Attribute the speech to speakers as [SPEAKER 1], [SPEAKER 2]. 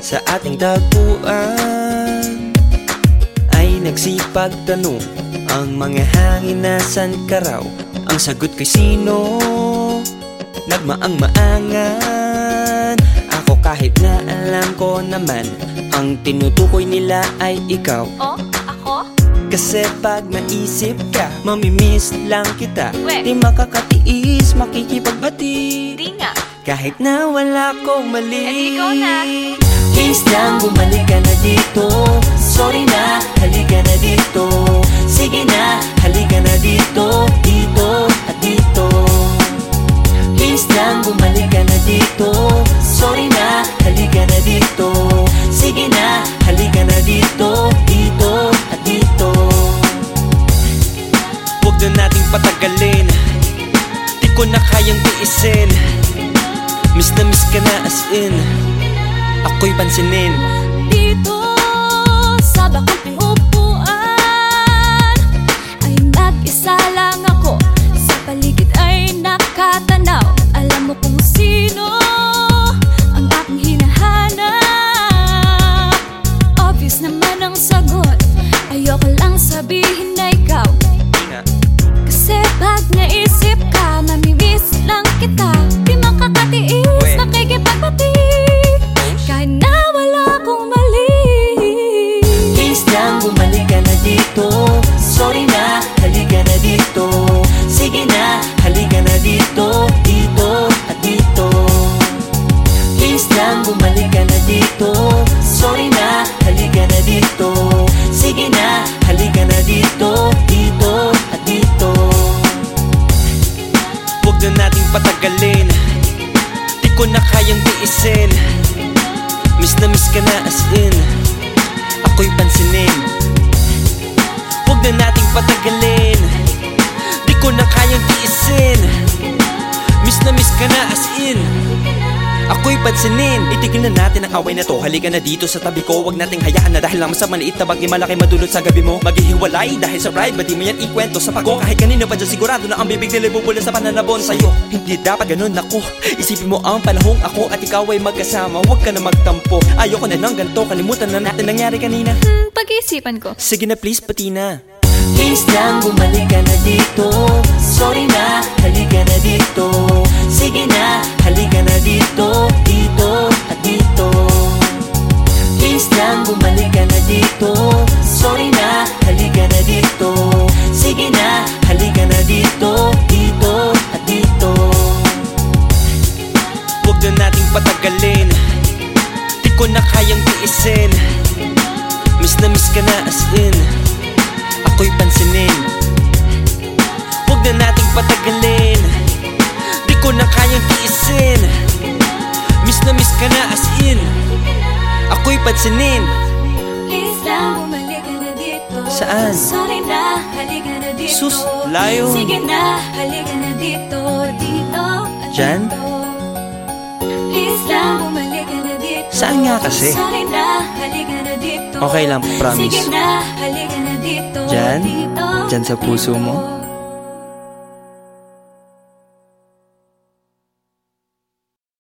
[SPEAKER 1] Sa ating tagpuan ay nagsipag tanong ang mga hangin, nasan ka raw? Ang sagot kay sino? Nagmaang-maangan. Ako kahit na alam ko naman ang tinutukoy nila ay ikaw.
[SPEAKER 2] Oh, ako?
[SPEAKER 1] Kasi pag naisip ka, mamimiss lang kita.
[SPEAKER 2] We.
[SPEAKER 1] Di makakatiis, makikipagbati.
[SPEAKER 2] Di nga.
[SPEAKER 1] Kahit na wala kong mali.
[SPEAKER 2] Eh, di ikaw na.
[SPEAKER 1] Please lang, bumalik ka na dito. Sorry na, halika na dito. Sige na, halika na dito. Dito at dito. Please lang, bumalik ka na dito. Sorry na, halika na dito. Sige na, halika na dito. Dito at dito. Huwag na nating patagalin. Di ko na kayang tiisin. Miss na miss ka na as in. Ako'y pansinin.
[SPEAKER 2] Dito sa bakang pingupuan ay mag-isa lang ako. Sa paligid ay nakatanaw. Alam mo kung sino ang aking hinahanap. Obvious naman ang sagot. Ayoko lang sabihin na ikaw. Kasi pag naisip ka, mamimiss lang kita. Di makakatiis, makikipagbati. Kahit na wala akong mali.
[SPEAKER 1] Please lang, bumalik ka na dito. Sorry na, halika na dito. Sige na, halika na dito. Dito at dito. Please lang, bumalik ka na dito. Sorry na, halika na dito. Sige na, halika na dito. Dito at dito. Huwag na nating patagalin. Di ko na kayang tiisin. Miss na miss ka na as in. Ako'y pansinin. Huwag na nating patagalin. Di ko na kayang tiisin. Miss na miss ka na as in. Ako'y pansinin. Itigil na natin ang away na to. Halika na dito sa tabi ko. Huwag nating hayaan na dahil lang sa maliit na bagay malaki madulot sa gabi mo. Maghihiwalay dahil sa pride. Ba't di mo yan ikwento sa pako? Kahit kanino pa dyan sigurado na ang bibig nila bubula sa pananabon sa'yo. Hindi dapat ganun ako. Isipin mo ang panahong ako at ikaw ay magkasama. Huwag ka na magtampo. Ayoko na ng ganito. Kalimutan na natin nangyari kanina.
[SPEAKER 2] Pag-iisipan ko.
[SPEAKER 1] Sige na please, pati na. Please lang, bumalik ka na dito. Sorry na, halika na dito. Sige na, halika na dito. Dito at dito. Please lang, bumalik ka na dito. Sorry na, halika na dito. Sige na, halika na dito. Dito at dito. Huwag na nating patagalin. Di ko na kayang tiisin. Miss na miss ka na as in. Ako'y pansinin. Huwag na nating patagalin. Di ko na kayang tiisin. Miss na miss ka na as in. Ako'y pansinin.
[SPEAKER 2] Please lang, bumalik ka na dito.
[SPEAKER 1] Saan?
[SPEAKER 2] Sorry na, halika na dito.
[SPEAKER 1] Sus, layo.
[SPEAKER 2] Sige na, halika na dito. Dito at
[SPEAKER 1] Diyan?
[SPEAKER 2] dito. Please lang, bumalik ka na dito.
[SPEAKER 1] Saan nga kasi?
[SPEAKER 2] Sorry na, halika na dito.
[SPEAKER 1] Okay lang, promise.
[SPEAKER 2] Sige na, halika na dito.
[SPEAKER 1] Diyan?
[SPEAKER 2] Dito
[SPEAKER 1] Diyan sa puso mo?
[SPEAKER 2] dito.